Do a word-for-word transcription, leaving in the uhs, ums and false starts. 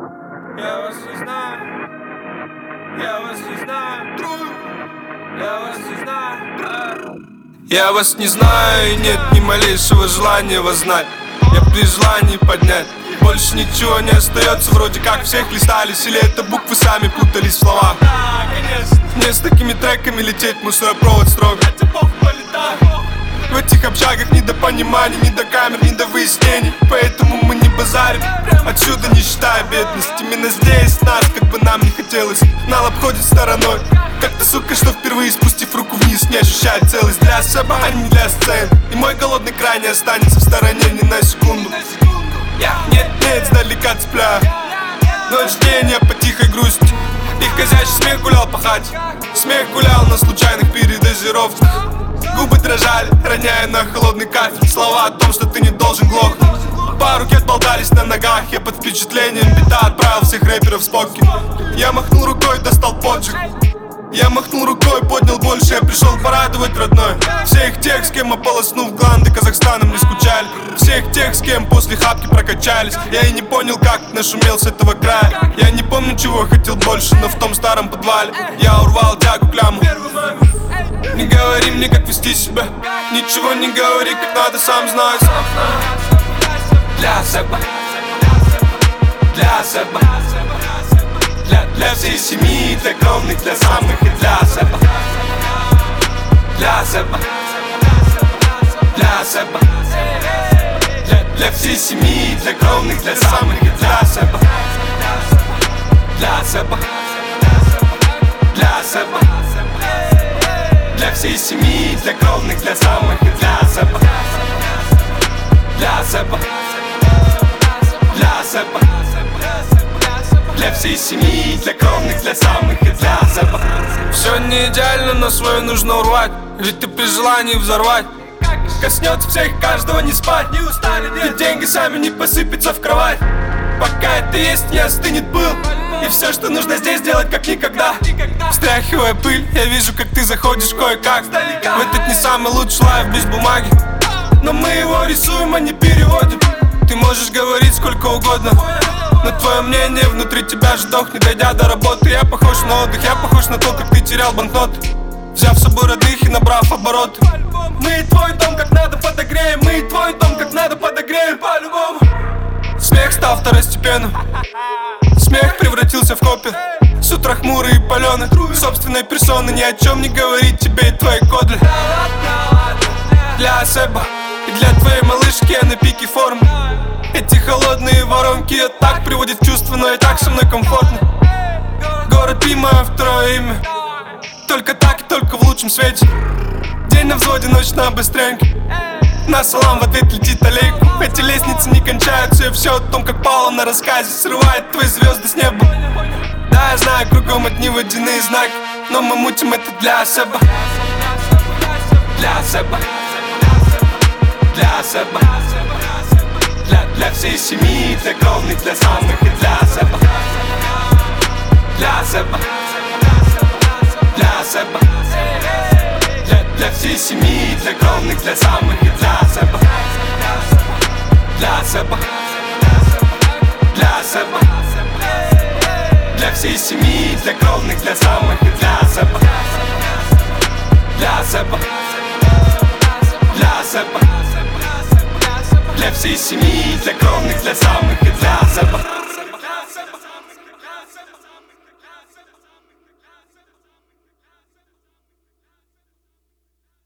Я вас не знаю, я вас не знаю, я вас не знаю. Я вас не знаю, и нет ни малейшего желания вас знать. Я при желании поднять, больше ничего не остается. Вроде как всех листались, или это буквы сами путались в словах. Да, конечно. Мне с такими треками лететь в мусоропровод строго. В этих общагах ни до понимания, ни до камер, ни до выяснений. Поэтому мы не базарим, отсюда не считая бедность. Именно здесь нас, как бы нам не хотелось, нал обходит стороной. Как-то, сука, что впервые, спустив руку вниз, не ощущает целость. Для себя, а не для сцен. И мой голодный край не останется в стороне ни на секунду. Я нет-нет, издалека цепляю ночь день, я по тихой грусти. Их козячий смех гулял по хате, смех гулял на случайных передозировках. Губы дрожали, роняя на холодный кафель слова о том, что ты не должен глохнуть. Пару кет болтались на ногах, я под впечатлением бита отправил всех рэперов в спокки. Я махнул рукой, достал поджиг. Я махнул рукой, поднял больше, я пришел порадовать родной. Всех тех, с кем ополоснув гланды, Казахстаном не скучали. Всех тех, с кем после хапки прокачались. Я и не понял, как нашумел с этого края. Я не помню, чего хотел больше, но в том старом подвале я урвал тягу кляму. Не говори мне, как вести себя, ничего не говори, как надо, сам знаю. Для себя, для себя, для, для всей семьи, для кровных, для самых и для себя. Для себя, для себя, для, для всей семьи, для кровных, для самых и для себя. Для себя, для себя, для всей семьи, для кровных, для самых и для себя. Для себя, для себя, для всей семьи, для кровных, для самых и для себя. Все не идеально, но свое нужно урвать, ведь ты при желании взорвать. Коснется всех, каждого не спать, не устали, ведь деньги сами не посыпятся в кровать. Пока это есть, не остынет пыл, и все, что нужно здесь делать, как никогда. Встряхивая пыль, я вижу, как ты заходишь кое-как в этот не самый лучший лайф без бумаги. Но мы его рисуем, а не переводим. Ты можешь говорить сколько угодно, но твое мнение внутри тебя ждох, не дойдя до работы. Я похож на отдых, я похож на то, как ты терял банкноты, взяв с собой родных и набрав обороты. Мы и твой дом как надо подогреем, мы и твой дом как надо подогреем по-любому. Смех стал второстепенным, смех превратился в хобби. С утра хмурый и паленый, собственной персоны ни о чем не говорит тебе и твоей кодли. Для себя и для твоей малышки я на пике формы. Эти холодные воронки я так приводят в чувство, но и так со мной комфортно. Город Пи, мое второе имя, только так и только в лучшем свете. День на взводе, ночь на быстреньке. На салам в ответ летит аллейку. Эти лестницы не кончаются, и все о том, как Павла на рассказе срывает твои звезды с неба. Да, я знаю, кругом одни водяные знаки, но мы мутим это для себя. Для себя, для себя, для, для всей семьи, для кровных, для самых и для себя. Для себя, для себя, для, для всей семьи, для кровных, для самых и для себя. Для себя, для себя, для всей семьи, для кровных, для самых и для себя. Для себя, для себя, для всей семьи, для кровных, для самых и для себя.